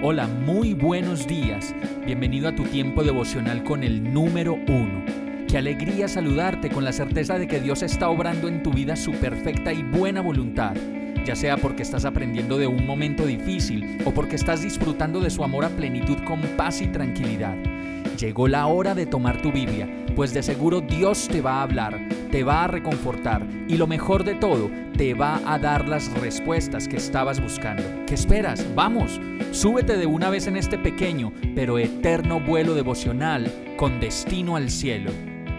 Hola, muy buenos días. Bienvenido a tu tiempo devocional con el número 1. Qué alegría saludarte con la certeza de que Dios está obrando en tu vida su perfecta y buena voluntad, ya sea porque estás aprendiendo de un momento difícil o porque estás disfrutando de su amor a plenitud con paz y tranquilidad. Llegó la hora de tomar tu Biblia, pues de seguro Dios te va a hablar, te va a reconfortar y lo mejor de todo, te va a dar las respuestas que estabas buscando. ¿Qué esperas? ¡Vamos! Súbete de una vez en este pequeño pero eterno vuelo devocional con destino al cielo.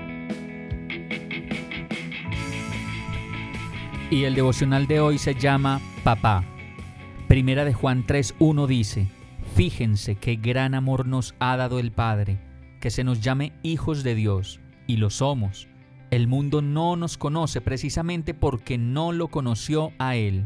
Y el devocional de hoy se llama Papá. Primera de Juan 3:1 dice: Fíjense qué gran amor nos ha dado el Padre, que se nos llame hijos de Dios, y lo somos. El mundo no nos conoce precisamente porque no lo conoció a Él.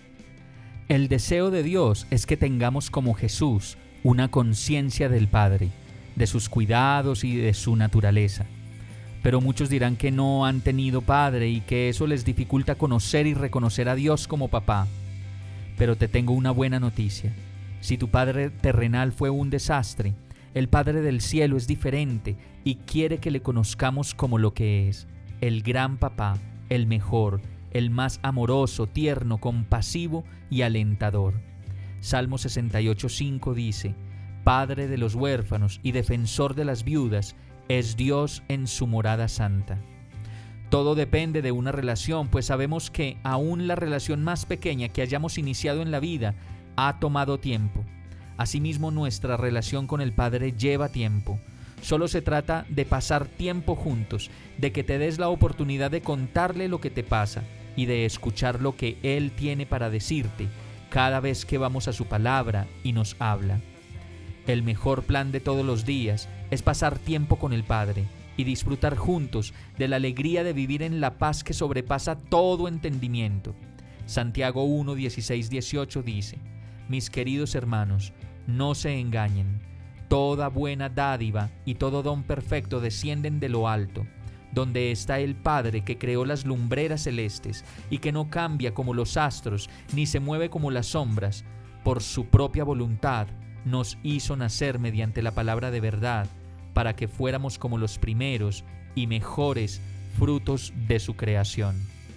El deseo de Dios es que tengamos como Jesús una conciencia del Padre, de sus cuidados y de su naturaleza. Pero muchos dirán que no han tenido padre y que eso les dificulta conocer y reconocer a Dios como papá. Pero te tengo una buena noticia. Si tu padre terrenal fue un desastre, el Padre del cielo es diferente y quiere que le conozcamos como lo que es: el gran papá, el mejor, el más amoroso, tierno, compasivo y alentador. Salmo 68:5 dice: Padre de los huérfanos y defensor de las viudas, es Dios en su morada santa. Todo depende de una relación, pues sabemos que aún la relación más pequeña que hayamos iniciado en la vida ha tomado tiempo. Asimismo, nuestra relación con el Padre lleva tiempo. Solo se trata de pasar tiempo juntos, de que te des la oportunidad de contarle lo que te pasa y de escuchar lo que Él tiene para decirte cada vez que vamos a su palabra y nos habla. El mejor plan de todos los días es pasar tiempo con el Padre y disfrutar juntos de la alegría de vivir en la paz que sobrepasa todo entendimiento. Santiago 1:16-18 dice: Mis queridos hermanos, no se engañen. Toda buena dádiva y todo don perfecto descienden de lo alto, donde está el Padre que creó las lumbreras celestes y que no cambia como los astros ni se mueve como las sombras. Por su propia voluntad nos hizo nacer mediante la palabra de verdad, para que fuéramos como los primeros y mejores frutos de su creación.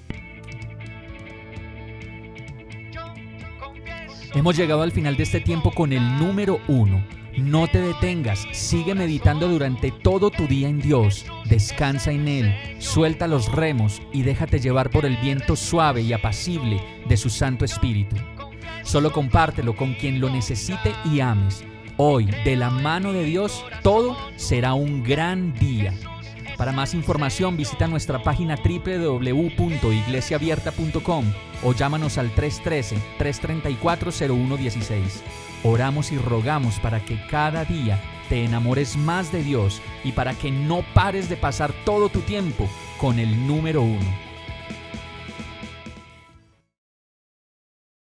Hemos llegado al final de este tiempo con el número 1. No te detengas, sigue meditando durante todo tu día en Dios, descansa en Él, suelta los remos y déjate llevar por el viento suave y apacible de su Santo Espíritu. Solo compártelo con quien lo necesite y ames. Hoy, de la mano de Dios, todo será un gran día. Para más información, visita nuestra página www.iglesiaabierta.com o llámanos al 313-334-0116. Oramos y rogamos para que cada día te enamores más de Dios y para que no pares de pasar todo tu tiempo con el número 1.